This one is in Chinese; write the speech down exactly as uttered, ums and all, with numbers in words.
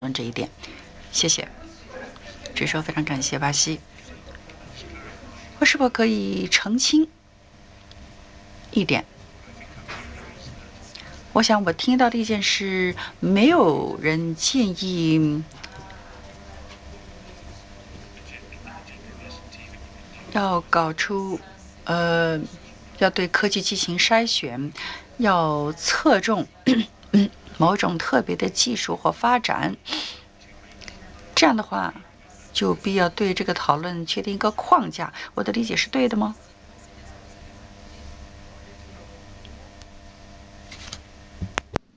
论这一点。谢谢。这时候非常感谢巴西。我是否可以澄清一点？我想我听到的意见是，没有人建议要搞出，呃，要对科技进行筛选，要侧重某种特别的技术或发展。这样的话，就必要对这个讨论确定一个框架。我的理解是对的吗？